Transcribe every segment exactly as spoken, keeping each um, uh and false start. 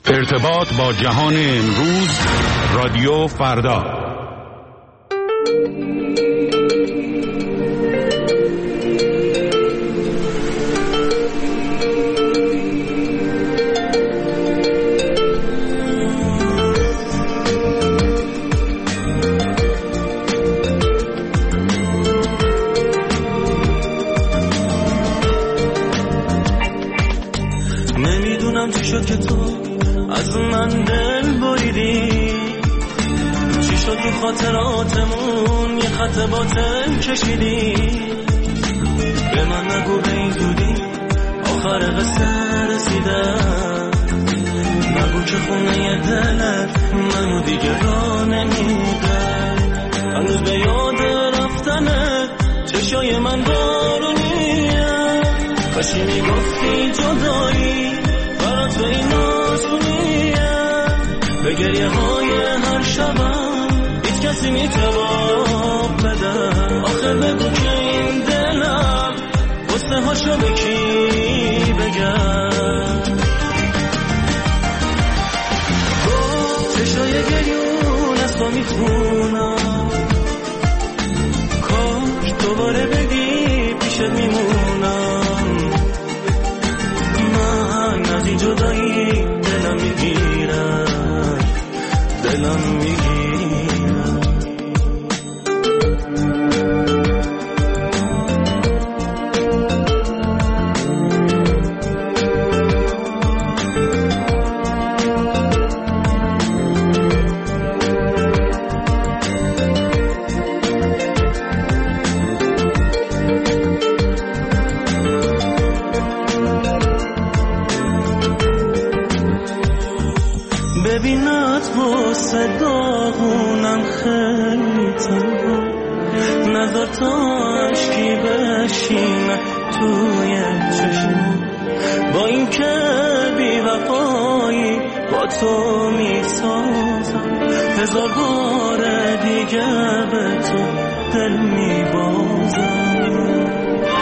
ارتباط با جهان امروز، رادیو فردا. نمیدونم چی شد که تو از من دل بریدی، چی شد تو خاطراتمون یه خط باطل کشیدی. به من نگو به این زودی آخر قصه رسیده، نگو که خونه دلت منو دیگه را نمیده. هنوز به یاد رفتنت چشای من بارونیه، کاشی میگفتی جدایی برات به این آسونیه. به گریه های هر شبم هیچ کسی میتواب بده. آخه بگو که این دلم قصه هاشو به کی بگم. چشای گریون از تو میخونم، کاش دوباره بگی پیشت میمونم. من از این جدایی دلم میگیره، دلم میگیره. ببینت واسه داغونم خیلی تنها، نظر تا عشقی بشینه توی چشم. با این که بی وفایی با تو میسازم، هزار بار دیگه به تو دل میبازم.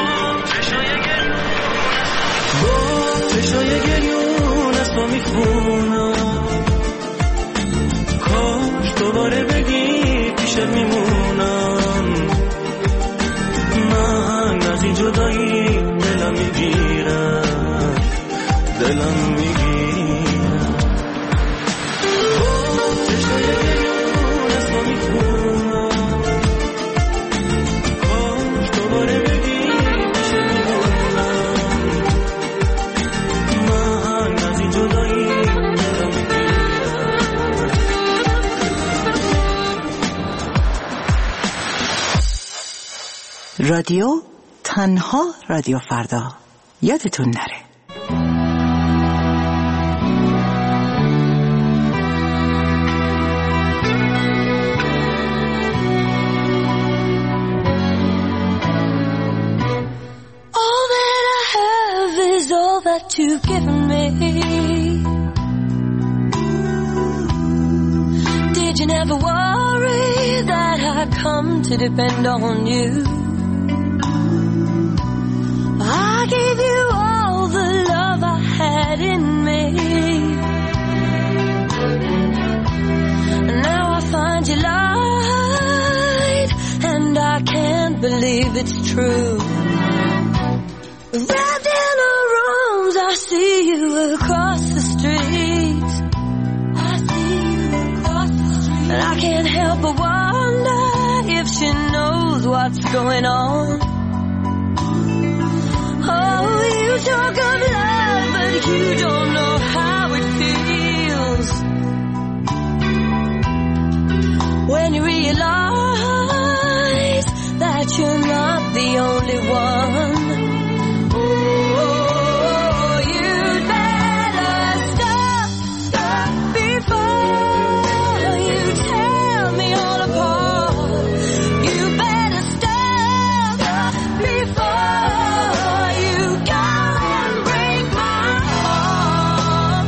چشای گریون از تو میخونم، کاش دوباره بگی پیشت میمونم. من از این جدایی دلم میگیره، دلم میگیره. چشای گریون از تو میخونم، کاش دوباره بگی پیشت میمونم. من از این جدایی دلم میگیره. رادیو تنها رادیو فردا، یادتون نره. All that I have is all that you've given me. Did you never worry that I come to depend on you? I gave you all the love I had in me. Now I find you lied, and I can't believe it's true. Wrapped in her arms, I see you across the street. I see you across the street. And I can't help but wonder if she knows what's going on. Oh, you talk of love, but you don't know how it feels when you realize that you're not the only one. Oh, you'd better stop, stop before you tear me all apart. You better stop, stop before you go and break my heart.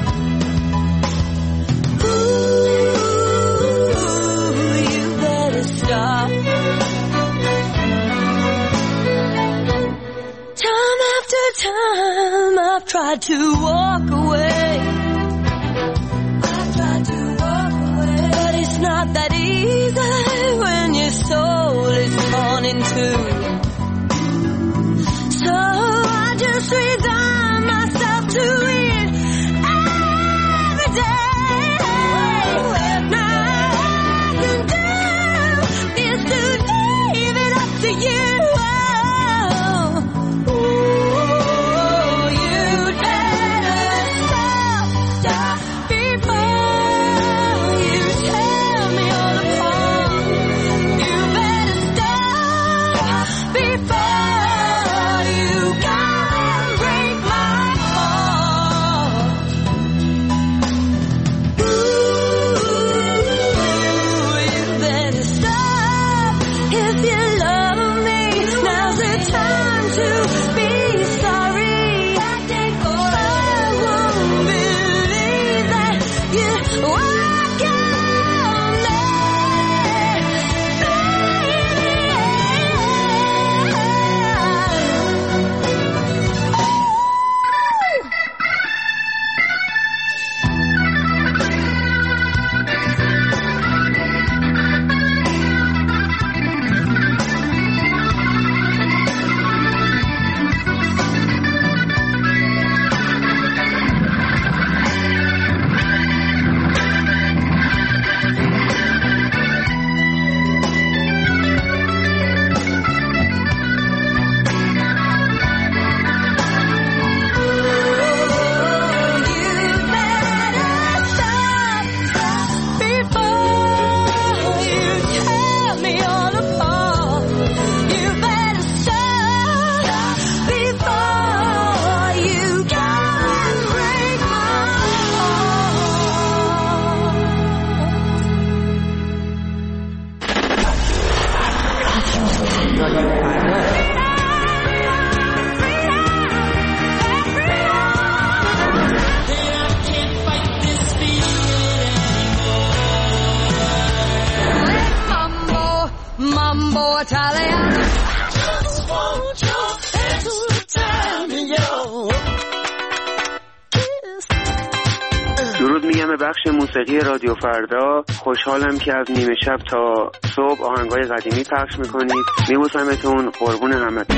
Ooh, you better stop. Time after time I've tried to walk away, Italian. Just want your extra time in your درود میگم به بخش موسیقی رادیو فردا. خوشحالم که از نیمه شب تا صبح آهنگای قدیمی پخش میکنید. میبوسمتون، قربون همتون.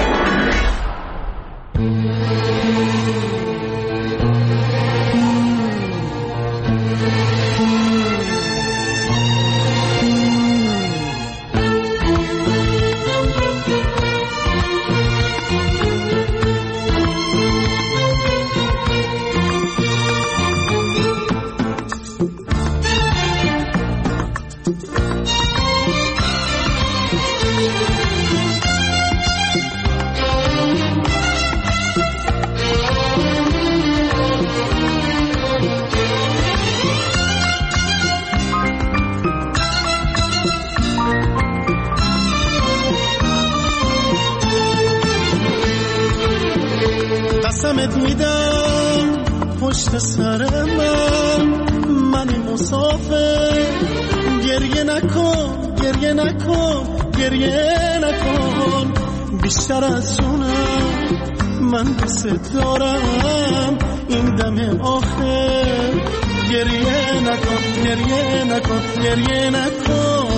قسمت میدم پشت سر من، من مسافر، گریه نکن گریه نکن گریه نکن، بیشتر از جونم من دوست دارم، این دم آخر گریه نکن گریه نکن گریه نکن.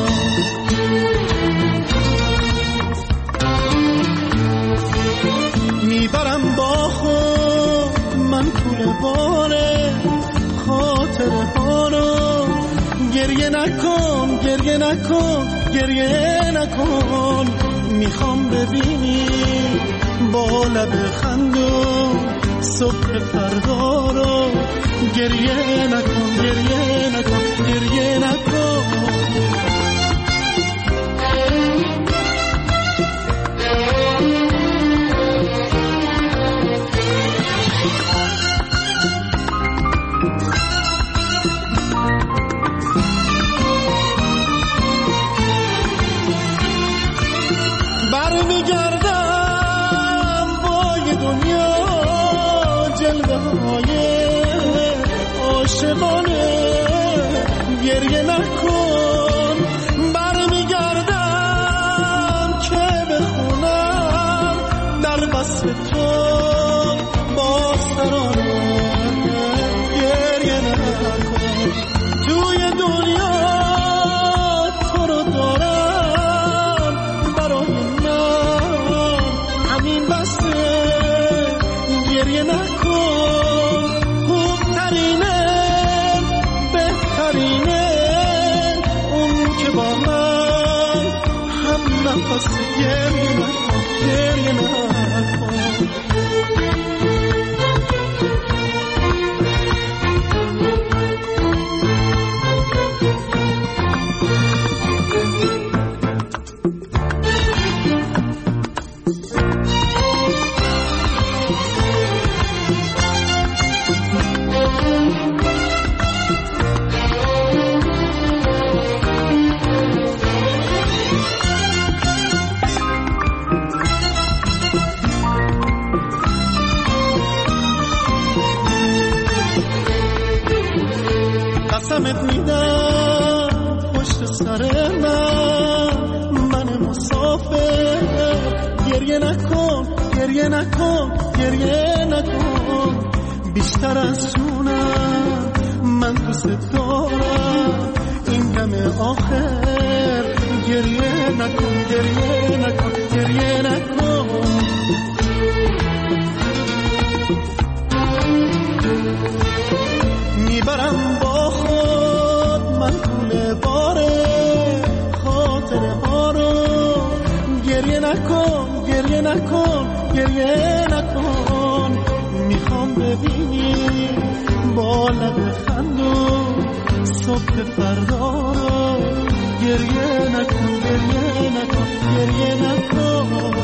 میبرم با خود من پول باره خاطره ها رو، گریه نکن گریه نکن گریه نکن، میخوام ببینی با لب خندون صبح فردا رو، گریه نکن گریه نکن گریه نکن. برمیگردم با یه دنیا جلوه های عاشقانه، گریه نکن. برمیگردم که بخونم در وصف تو با سرانه، گریه نکن. توی دنیا تو رو دارم، برای همین بسته، گریه نکن. خوبترینه بهترینه اون که با من هم نفس، گریه نکن گریه نکن. قسمت میدم پشت سر من، من مسافر، گریه نکن گریه نکن گریه نکن، بیشتر از جونم من دوست دارم، این دم آخر گریه نکن گریه نکن گریه نکن. میبرم با خود من پول باره خاطره ها رو، گریه نکن گریه نکن گریه نکن، میخوام ببینی با لب خندون صبح فردا رو، گریه نکن گریه نکن گریه نکن.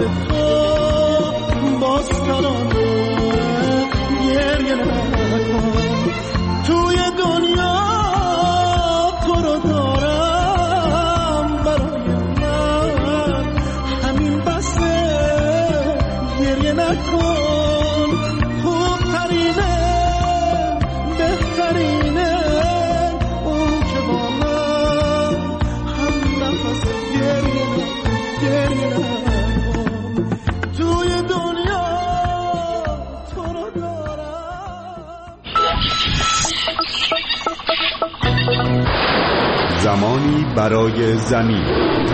به تو باز ترانه گریه نکن. توی دنیا تو رو دارم برای من، همین بسه گریه نکن. خوبترینه بهترینه اون که با من هم نفس گریه نکن گریه نکن. توی دنیا تو رو دارم. زمانی برای زمین.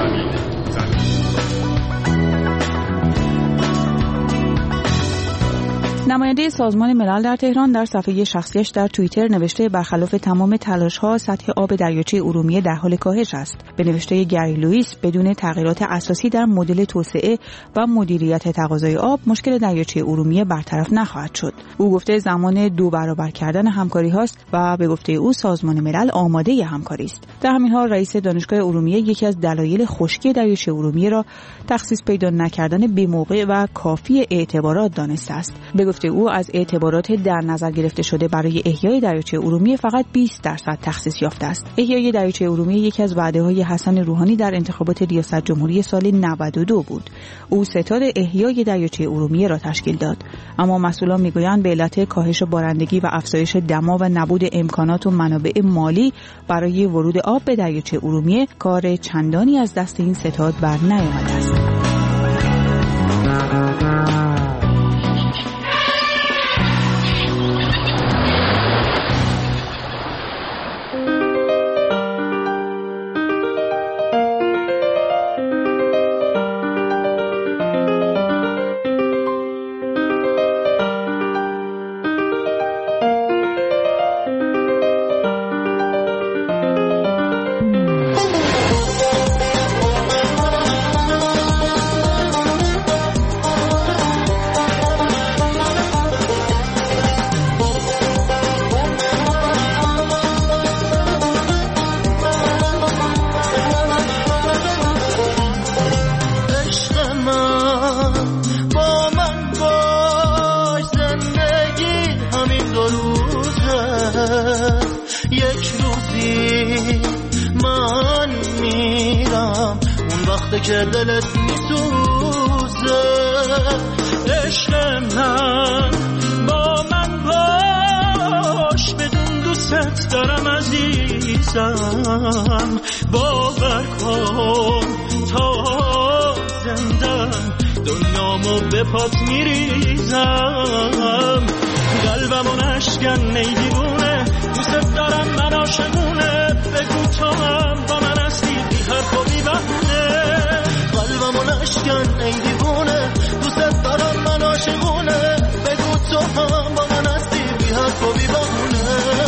نماینده سازمان ملل در تهران در صفحه شخصیش در توییتر نوشته برخلاف تمام تلاش‌ها سطح آب دریاچه ارومیه در حال کاهش است. به نوشته گری لوئیس بدون تغییرات اساسی در مدل توسعه و مدیریت تقاضای آب مشکل دریاچه ارومیه برطرف نخواهد شد. او گفته زمان دو برابر کردن همکاری هاست و به گفته او سازمان ملل آماده همکاری است. در همین حال رئیس دانشگاه ارومیه یکی از دلایل خشکی دریاچه ارومیه را تخصیص پیدا نکردن بی‌موقع و کافی اعتبارات دانسته است. به گفته او از اعتبارات در نظر گرفته شده برای احیای دریاچه ارومیه فقط بیست درصد تخصیص یافته است. احیای دریاچه ارومیه یکی از وعده‌های حسن روحانی در انتخابات ریاست جمهوری سال نود و دو بود. او ستاد احیای دریاچه ارومیه را تشکیل داد، اما مسئولان میگویند به علت کاهش بارندگی و افزایش دما و نبود امکانات و منابع مالی برای ورود آب به دریاچه ارومیه کار چندانی از دست این ستاد بر نیامده است. یک روزی من میرم اون وقت که دلت میسوزه. عشق من با من باش بدون دوست دارم عزیزم. باور کن تا زندم دنیامو به پات میریزم. قلبمو نشکن ای دیوونه، دوست دارم من عاشقونه. بگو تو هم با من هستی بی حرف و بی بهونه. قلبمو نشکن ای دیوونه، دوست دارم من عاشقونه. بگو تو هم با من هستی بی حرف و بی بهونه.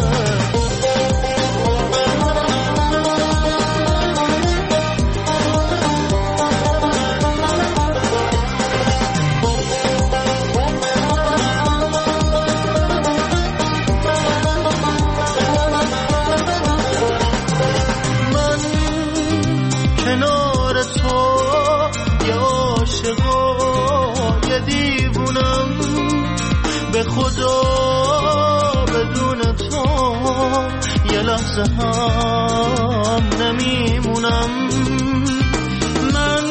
به خدا بدون تو یه لحظه هم نمیمونم. من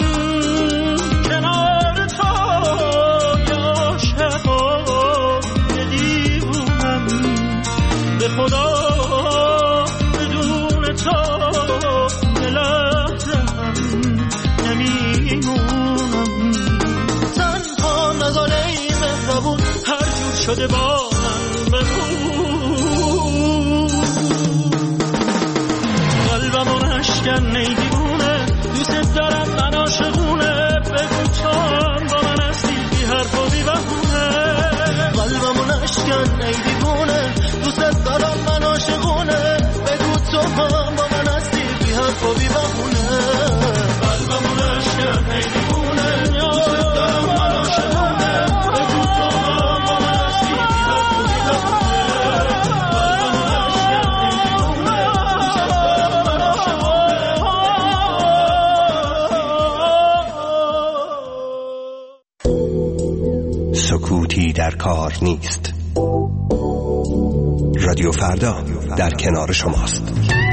کنار تو یه عاشقم یه دیوونم. به خدا بدون تو یه لحظه هم نمیمونم. تنها نزاله ای مهربون هر جور شده با من بمون. قلبمو نشکن ای دیوونه، دوست دارم من عاشقونه. بگو تو هم با من هستی بی حرف و بی بهونه. قلبمو نشکن ای دیوونه، دوست دارم من عاشقونه. بگو تو هم با من هستی بی حرف و بی بهونه. قلبمو نشکن ای دیوونه، دوست دارم من عاشقونه. بگو تو هم با من هستی بی حرف سکوتی در کار نیست. رادیو فردا در کنار شماست.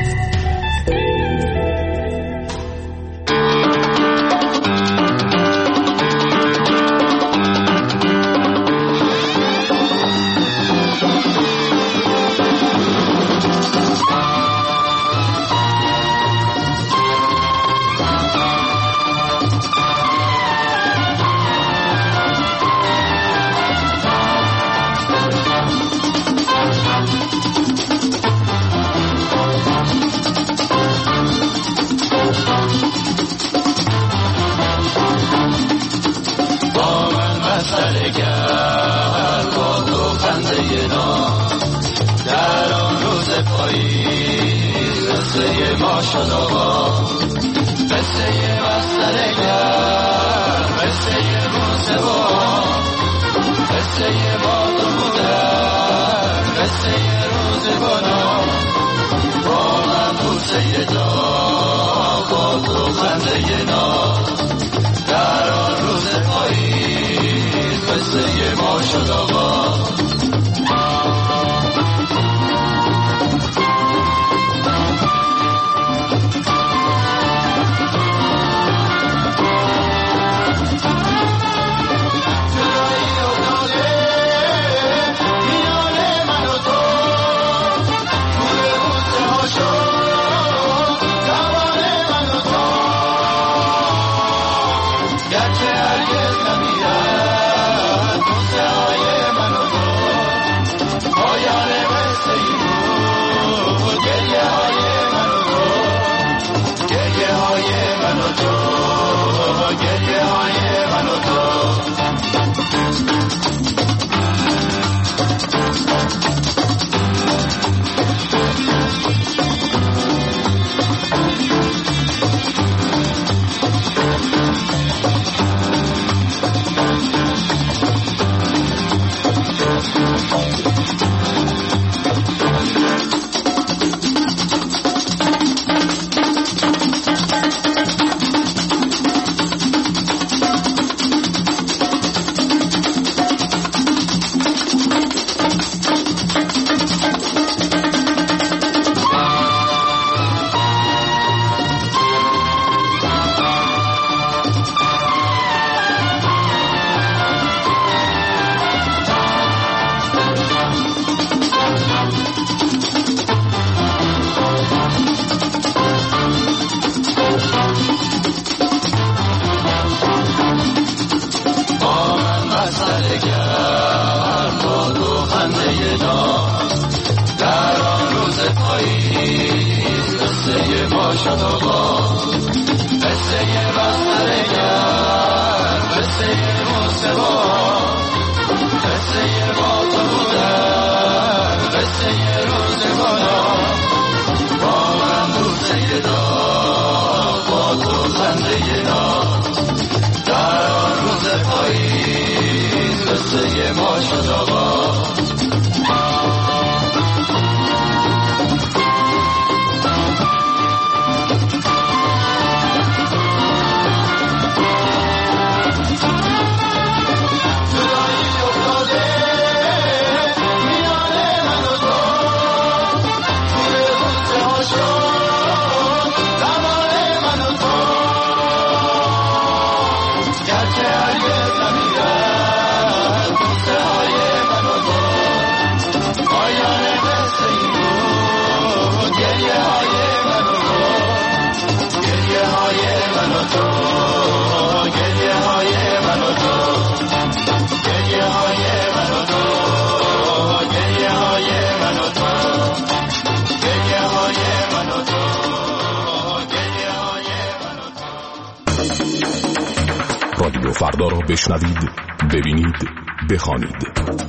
رادیو فردا را بشنوید، ببینید، بخوانید.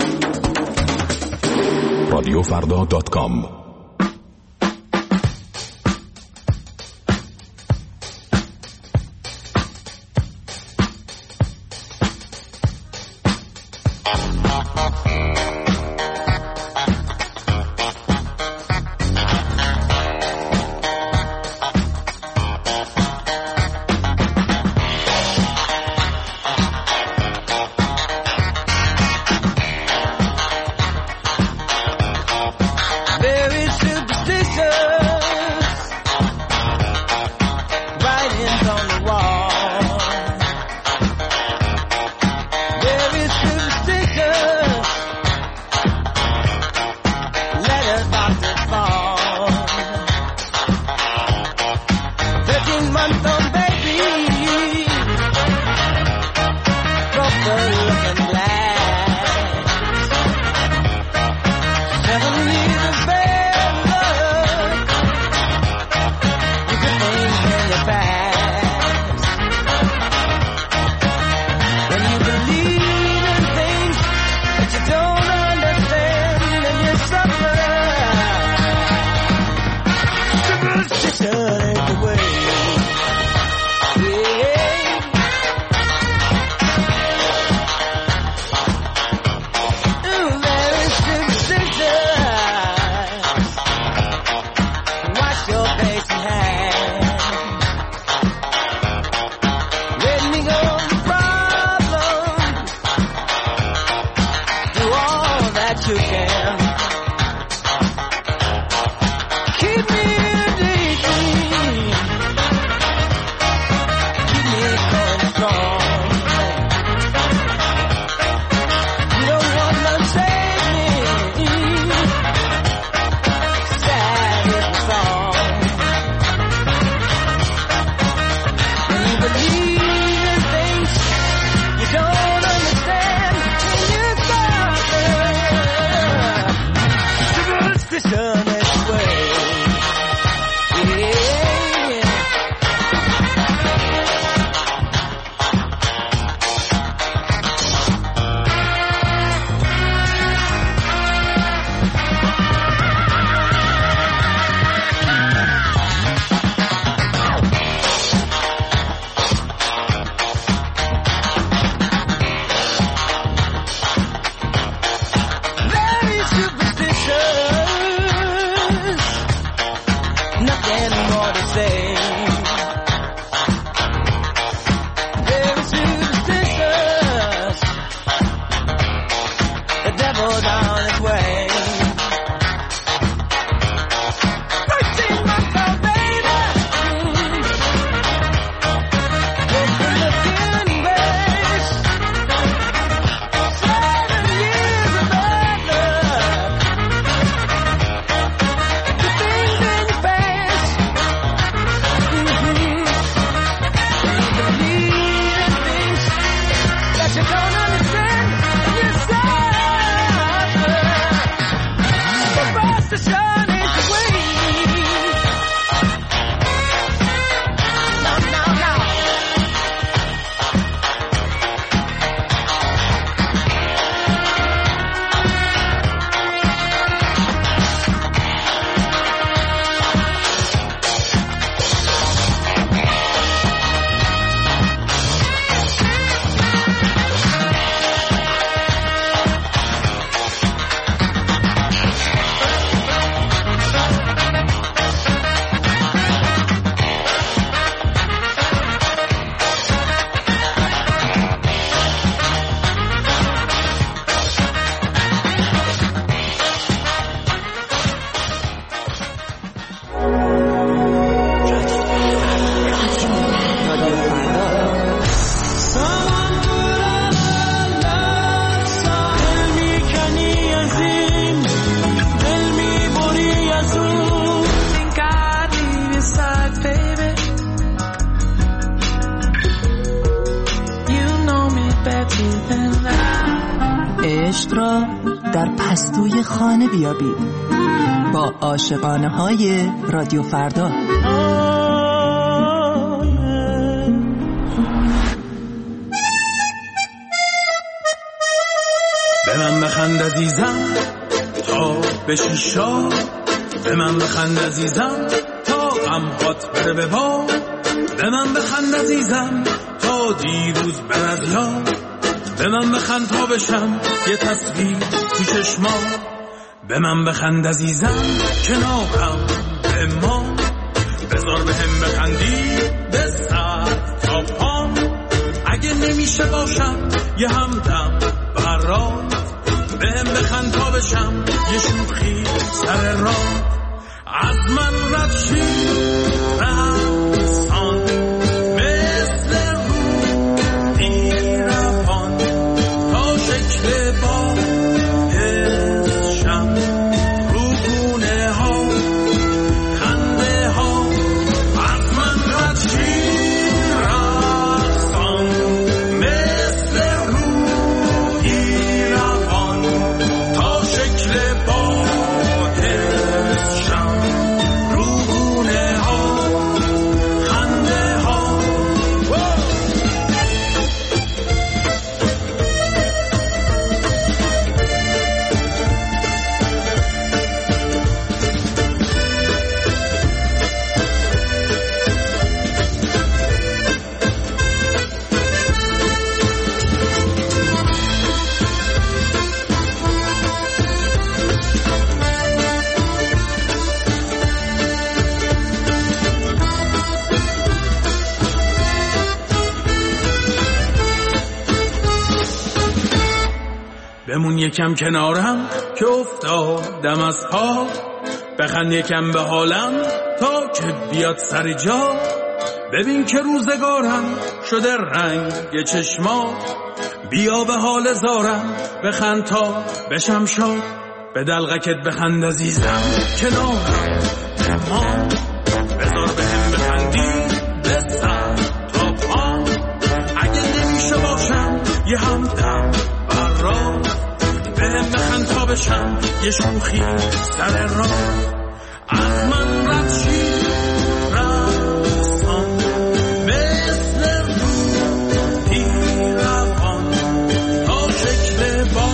رادیو فردا دات کام. عشق را در پستوی خانه بیابید با عاشقانه های رادیو فردا. به من بخند عزیزم تا بشی شاد، به من بخند عزیزم تا غمهات بره به باد، به من بخند عزیزم تا دیروز بر از یاد، به من بخند تا بشم یه تصویر تو چشمات، به من بخند عزیزم کنارم به ما، بذار به هم بخندی به سر تا پام، اگه نمیشه باشم یه همدم برات، به هم بخند تا بشم یه شوخی سر راه، از من رد شی رقصان مثل روحی روان، تا شکل با حسشم رو گونه ها خنده ها، از من رد شی رقصان مثل روحی روان، تا شکل با حسشم رو گونه ها خنده ها. بمون یکم کنارم که افتادم از پا، بخند یکم به حالم تا که بیاد سر جا، ببین که روزگارم شده رنگ چشما، بیا به حال زارم بخند تا بشم شاد، به دلغکت بخند عزیزم کنارم ما، بذار به هم بخندی به سر تا پا، اگه نمیشه باشم یه همدم برات، به هم بخند تا بشم یه شوخی سر راه، از من رد شی رقصان مثل روحی روان، تا شکل با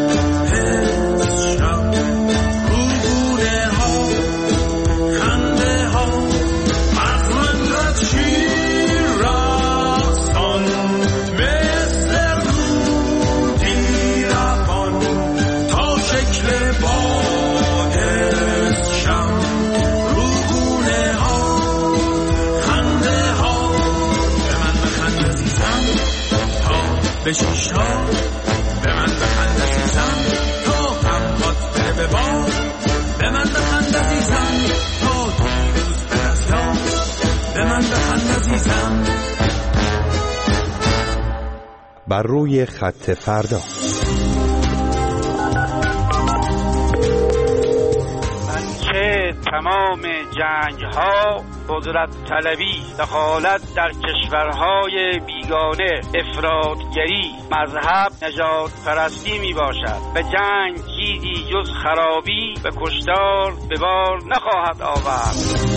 حسشم رو گونه ها خنده ها، از من رد شی رقصان مثل روحی روان، تا شکل با حسشم رو گونه ها خنده ها، به من بخند عزیزم تا بشی شاد، به من بخند عزیزم تا غمهات بره به باد، به من بخند عزیزم تا دیروز بر از یاد، به من بخند عزیزم. بر روی خط فردا. منچه تمام جنگ ها قدرت طلبی، دخالت در کشورهای بیگانه، افراطگری، مذهب، نجات پرستی می باشد. به جنگ چیزی جز خرابی به کشتار به بار نخواهد آورد.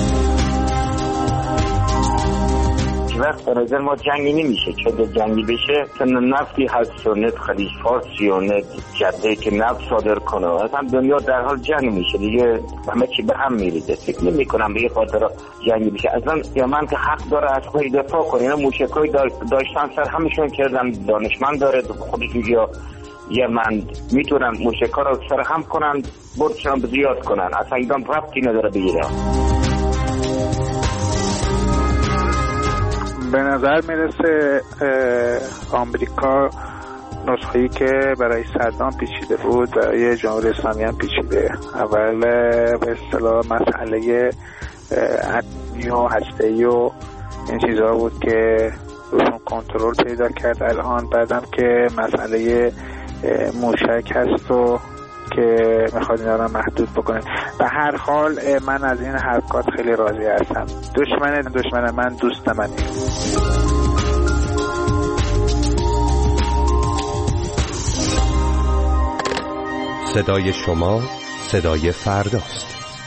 وقت به نظر ما جنگی نمیشه، چه جنگی بشه چون نفتی هست سنت خلیج فارس سیونت جده که نفت صادر کنه، اصلا دنیا در حال جنگ میشه دیگه، همه چی به هم میریزه. فکر نمی کنم به یه خاطر جنگی بشه. اصلا یمن که حق داره از خودش دفاع کنه، اینا موشکای داشتن سر همشون کردن، دانشمند داره خودشون یا یمن میتونن موشکا رو سر هم کنن بردشان زیاد کنن، اصلا ایدام ربطی نداره به ایران. به نظر میرسه آمریکا نسخه‌ای که برای صدام پیچیده بود برای جمهوری اسلامی هم پیچیده. اول به اصطلاح مسئله اتمی و هسته‌ای و این چیزها بود که روشون کنترل پیدا کرد الان، بعدم که مسئله موشک هست و که میخواد اینا رو محدود بکنه. به هر حال من از این حرکات خیلی راضی هستم. دشمن دشمن من دوست منه. صدای شما، صدای فرداست.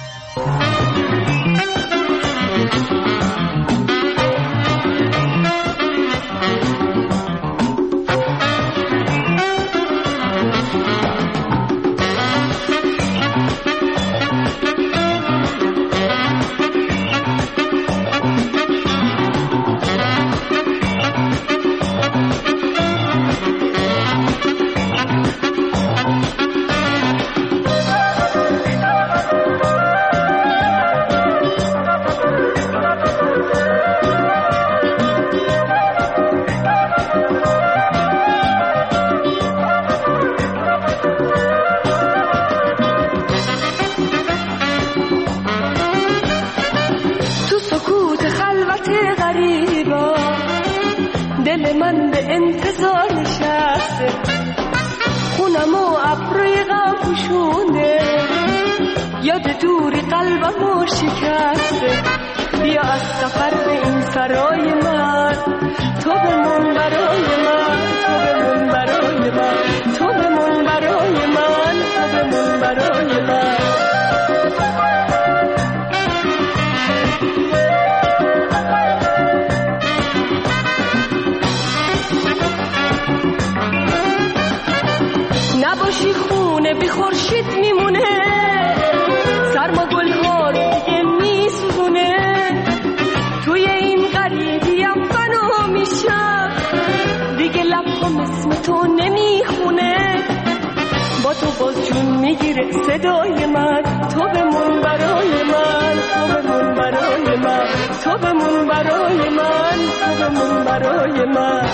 نباشی خونه بی خورشید میمونه، سرما گل‌ها رو دیگه میسوزونه، توی این غریبیم فنا میشم، دیگه لبم اسم تو نمیخونه، با تو باز جون میگیره صدای من، تو بمون برای من، تو بمون برای من، تو بمون برای من، تو بمون برای من.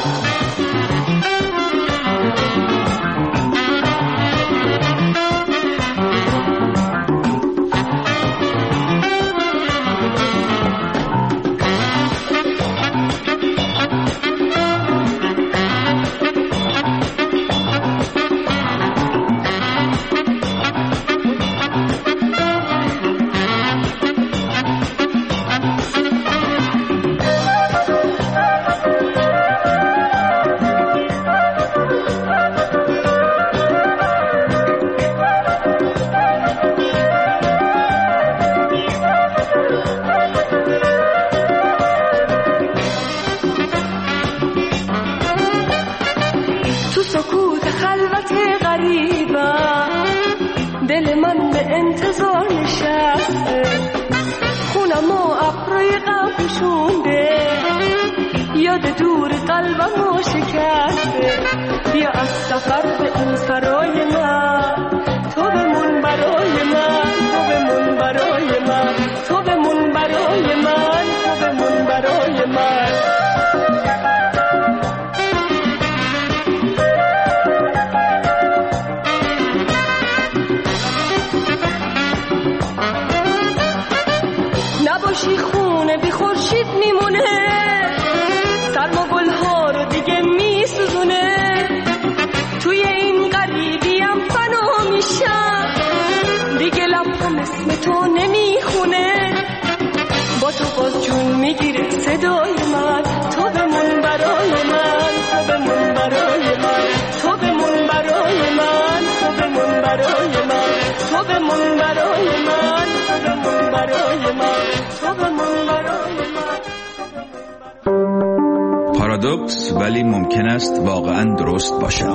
پارادوکس ولی ممکن است واقعا درست باشد.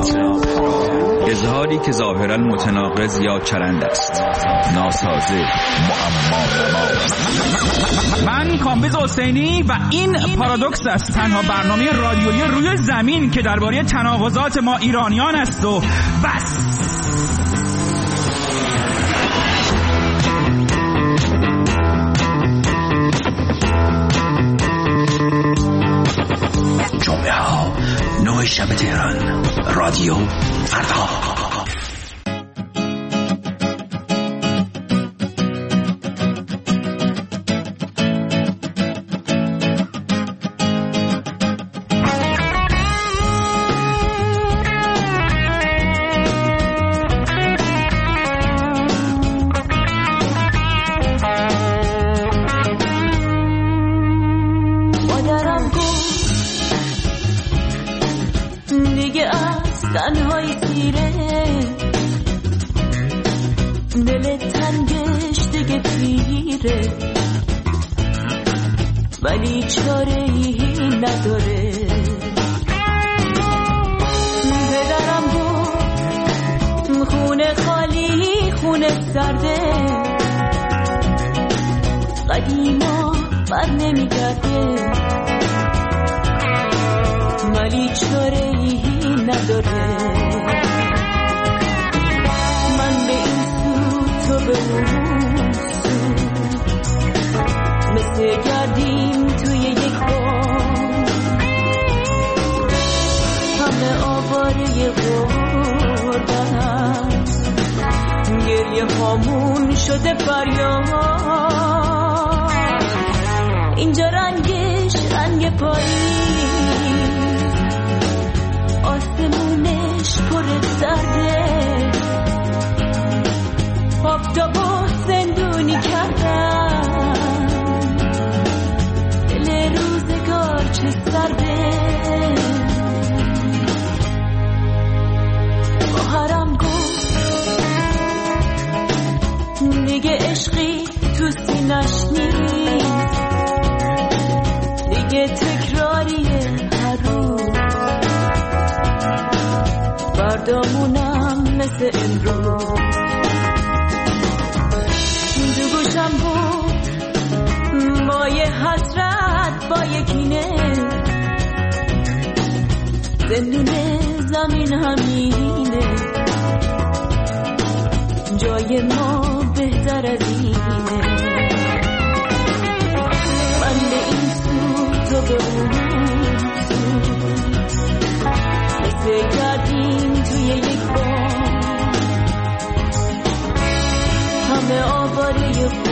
اظهاری که ظاهرا متناقض یا چرند است، ناسازه، معما. من کامبیز حسینی و این پارادوکس است، تنها برنامه رادیویی روی زمین که درباره تناقضات ما ایرانیان است و بس. جمعه ها نه شب تهران، رادیو فردا. دل تنگش دیگه پیره ولی چاره ای نداره. پدرم گفت خونه خالی خونه سرده، قدیما بر نمیگرده ولی چاره ای نداره. من به این سو تو به اون سو مثل گردیم توی یک بام، همه آواره غربتن، گریه هامون شده فریاد. اینجا رنگش رنگ پاییز، آسمونش پر سرده، آفتابو زندونی کردن، دل روزگار چه سرده. خواهرم گفت دیگه عشقی تو سینش نیست، دیگه تکراریه هر روز، فردامونم مثل امروز. دو گوشم بود با یه حسرت با یه کینه، زندون زمین همینه، جای ما بهتر از اینه. من به این سو تو به اون سو مثل گردیم توی یک بام، همه آواره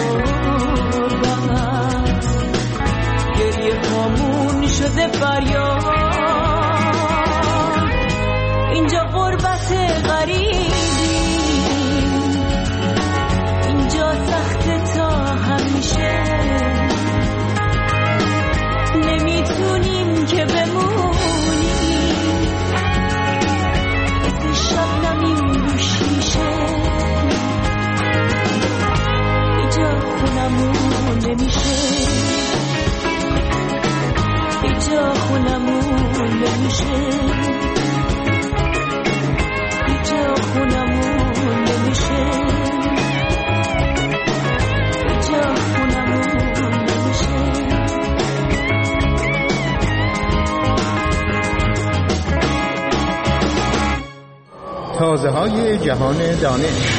غربت، گریه هامون شده فریاد. اینجا غربت غریبی، اینجا سخت تا همیشه، نمیتونیم که بمونیم مثل شبنمیم رو شیشه. اینجا خونمون نمیشه، اینجا خونمون نمیشه، اینجا خونمون نمیشه، اینجا خونمون نمیشه. تازه های جهان دانش.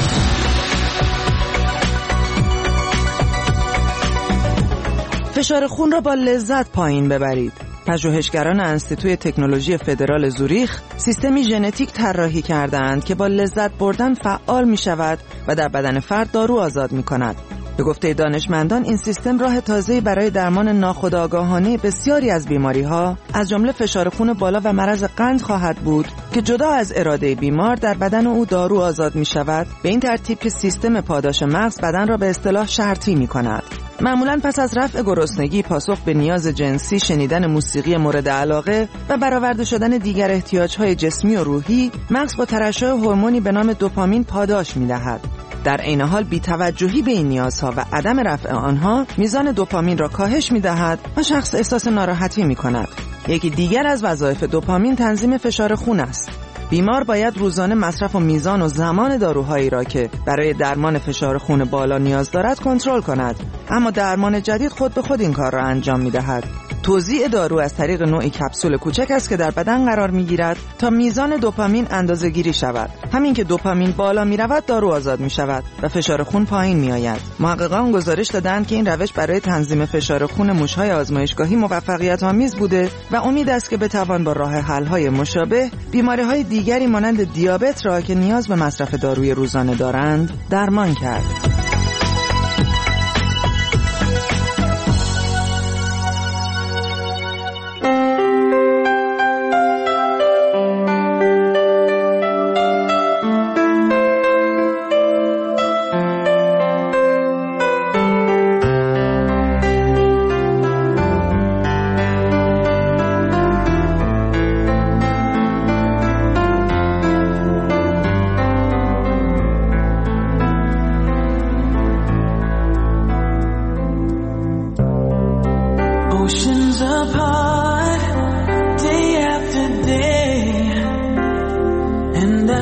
فشار خون را با لذت پایین ببرید. پژوهشگران انستیتوی تکنولوژی فدرال زوریخ سیستمی ژنتیک طراحی کردند که با لذت بردن فعال می شود و در بدن فرد دارو آزاد می کند. به گفته دانشمندان این سیستم راه تازه‌ای برای درمان ناخودآگاهانه بسیاری از بیماری‌ها از جمله فشار خون بالا و مرض قند خواهد بود که جدا از اراده بیمار در بدن او دارو آزاد می شود، به این ترتیب که سیستم پاداش مغز بدن را به اصطلاح شرطی می کند. معمولاً پس از رفع گرسنگی، پاسخ به نیاز جنسی، شنیدن موسیقی مورد علاقه و برآورده شدن دیگر احتیاج‌های جسمی و روحی، مغز با ترشح هورمونی به نام دوپامین پاداش می‌دهد. در عین حال بی‌توجهی به این نیازها و عدم رفع آنها میزان دوپامین را کاهش می‌دهد و شخص احساس ناراحتی می‌کند. یکی دیگر از وظایف دوپامین تنظیم فشار خون است. بیمار باید روزانه مصرف و میزان و زمان داروهایی را که برای درمان فشار خون بالا نیاز دارد کنترل کند، اما درمان جدید خود به خود این کار را انجام می‌دهد. توزیع دارو از طریق نوعی کپسول کوچک است که در بدن قرار می‌گیرد تا میزان دوپامین اندازه‌گیری شود. همین که دوپامین بالا می‌رود دارو آزاد می‌شود و فشار خون پایین می‌آید. محققان گزارش دادند که این روش برای تنظیم فشار خون موش‌های آزمایشگاهی موفقیت‌آمیز بوده و امید است که بتوان با راه حل‌های مشابه بیماری‌های دیگری مانند دیابت را که نیاز به مصرف داروی روزانه دارند درمان کرد.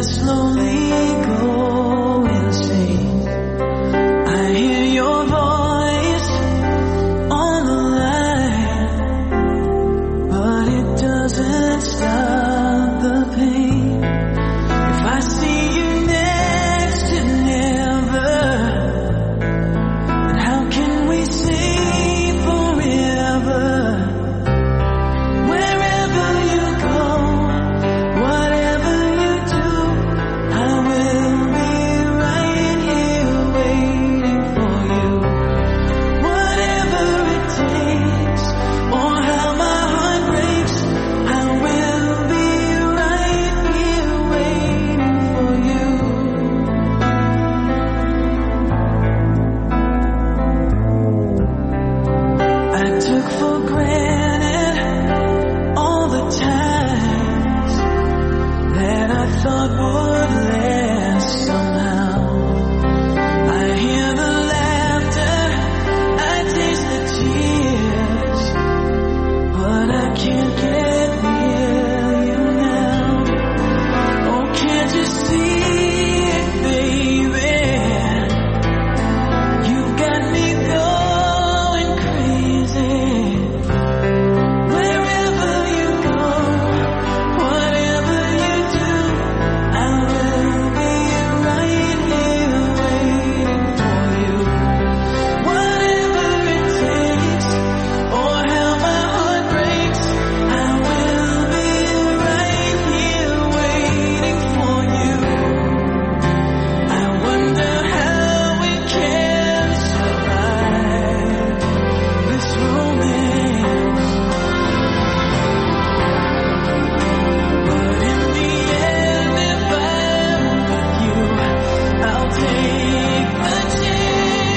slowly go insane. I hear your voice on the line, but it doesn't stop the pain. If I see you next to never, then how can we say forever? Wherever you go, whatever you do, I will be right here waiting for you. Whatever it takes, or how my heart breaks, I will be right here waiting for you. I took for granted all the times that I thought would last somehow. I hear the laughter, I taste the tears, but I can't get near you now. Oh, can't you see it, baby? You've got me going crazy. Wherever you go, whatever you do, I will be right here waiting for you. Whatever it takes, or how my heart breaks, I will be right here waiting for you. I wonder how we can survive this romance. But in the end, if I'm with you, I'll take the chance.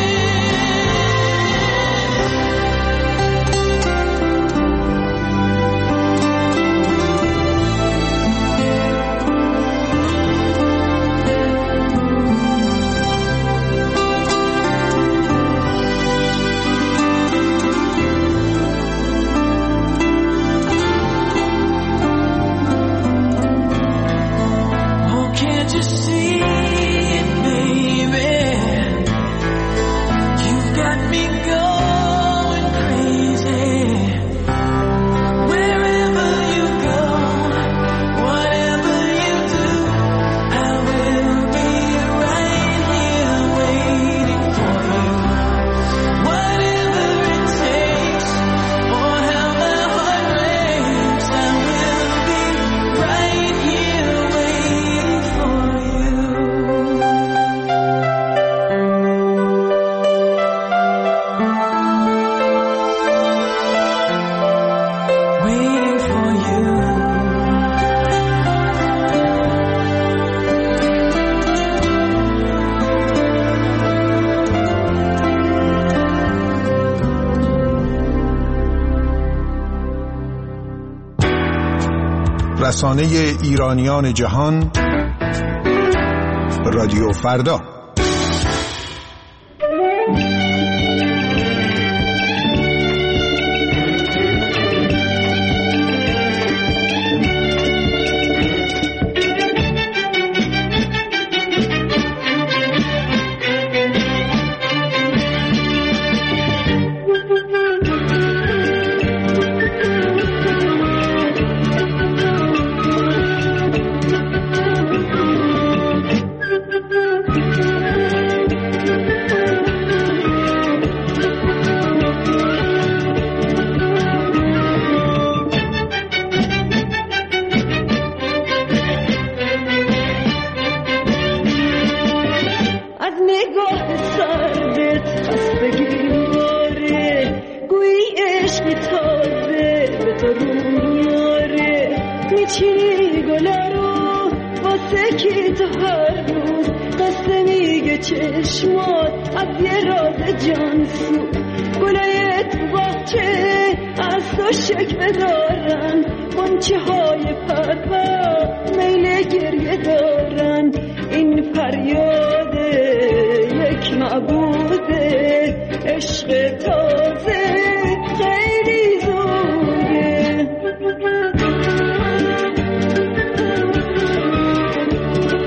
Oh, can't you see it, baby? You've got me going crazy. Wherever you go, whatever you do, I will be right here waiting for you. Whatever it takes, or how my heart breaks, I will be right here waiting for you. Waiting for you. رسانه ایرانیان جهان، رادیو فردا. از نگاه سردت خستگی واره، گویی عشقی تازه به تو رو میاره. میچینی گلا رو واسه کی تو هر روز، قصه میگه چشمات از یه راز جانسو. گلای تو باغچه از تو شکوه دارن، غنچه های پروا میل گریه دارن. این فریاد یک معبوده، عشق تازه خیلی زوده.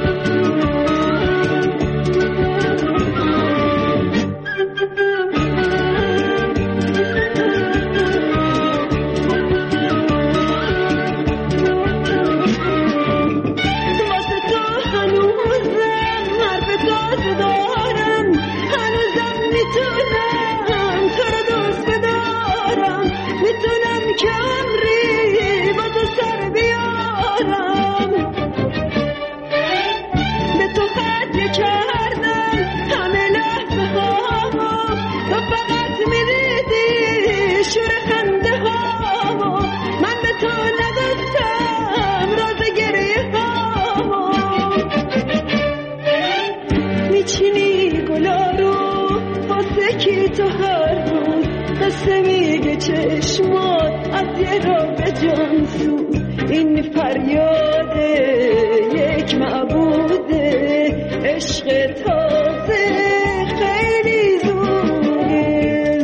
فریاد یک معبود عشق تازه خیلی زوده.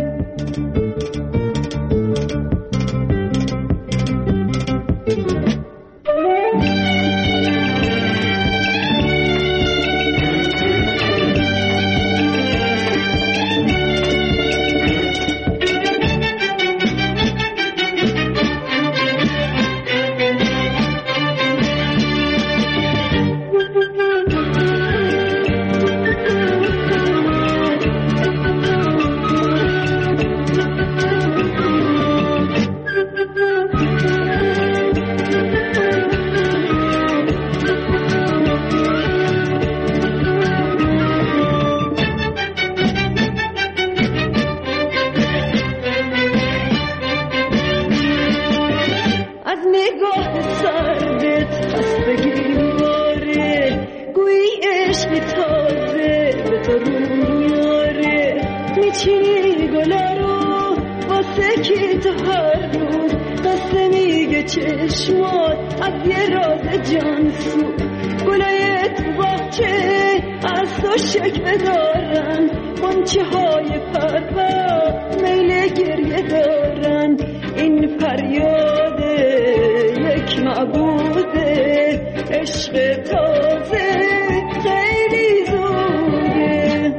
چشمات از یه راز جانسو گلای تو باغچه از تو شکوه دارن، غنچه های پرپر میل گریه دارن. این فریاد یک معبود عشق تازه خیلی زوده.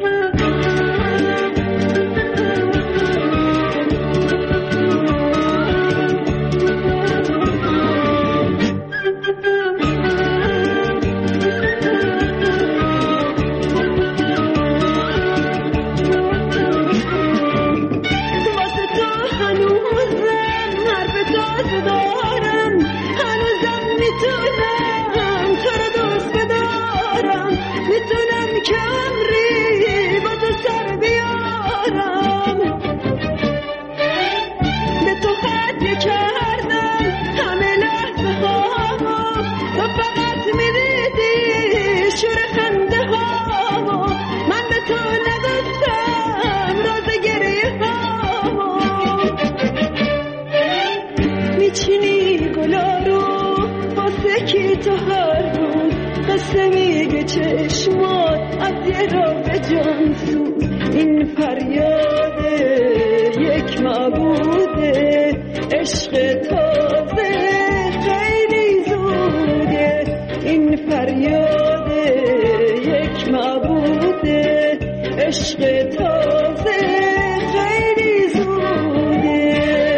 چشمات از یه راه جانسو این فریاد یک معبود عشق تازه خیلی زوده. این فریاد یک معبود عشق تازه خیلی زوده.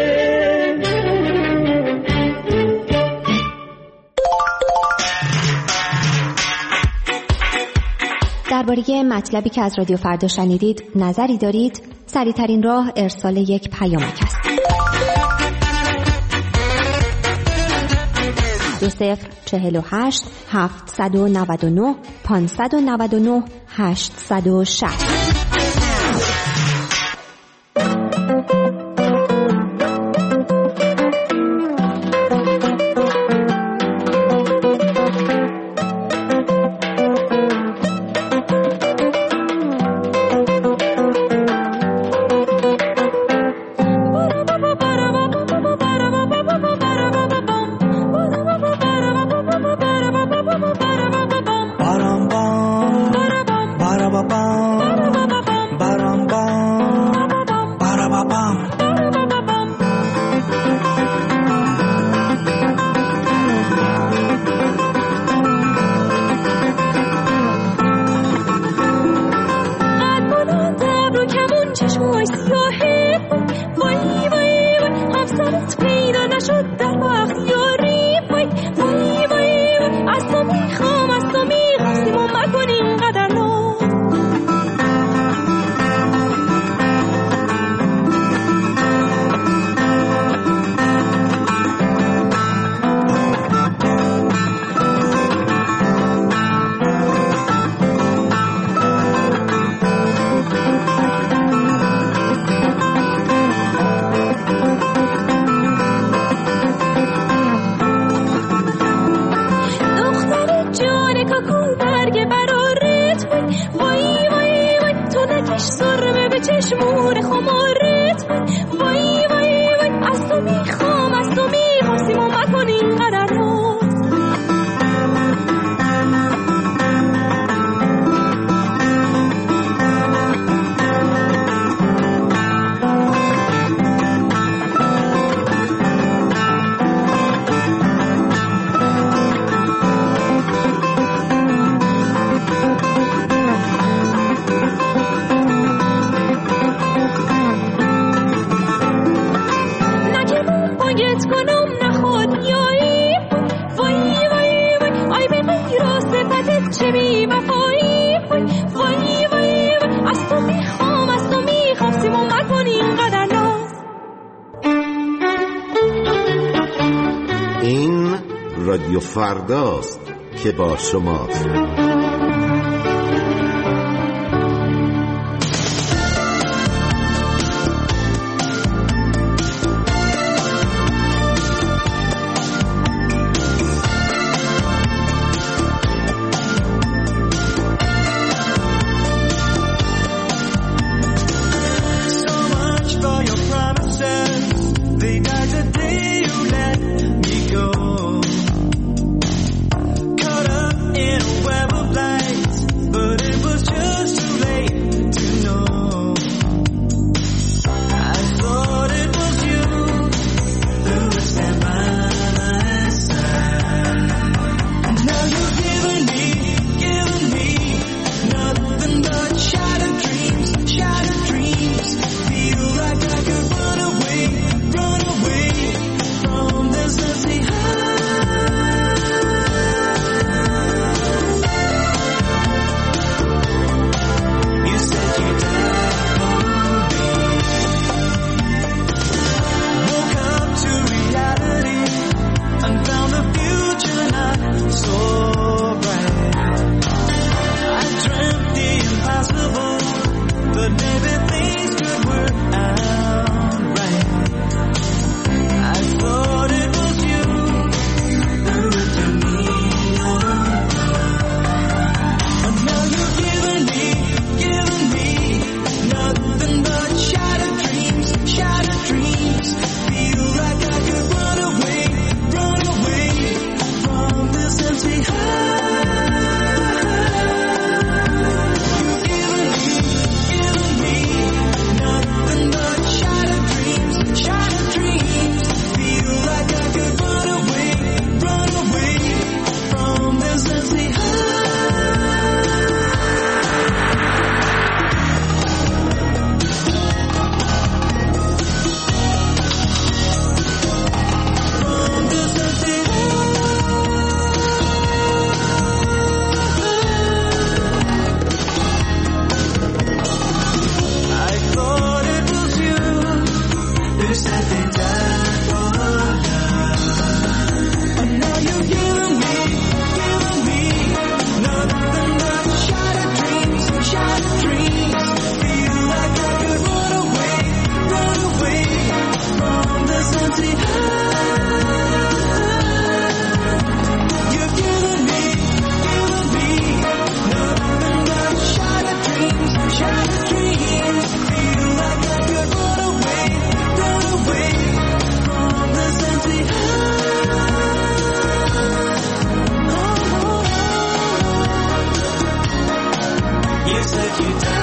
درباره مطلبی که از رادیو فردا شنیدید نظری دارید؟ سریع‌ترین راه ارسال یک پیامک است. دو صفر چهل و هشت هفتصد و نود و نه پانصد و نود و نه هشتصد و شصت. Ba-dum-bum, ba-da-ba-bum. چه بی وفایی وای وای وای از تو میخوام از تو میخوام سیمون نکن اینقدر ناز. این رادیو فرداست که با شماست. You said you died.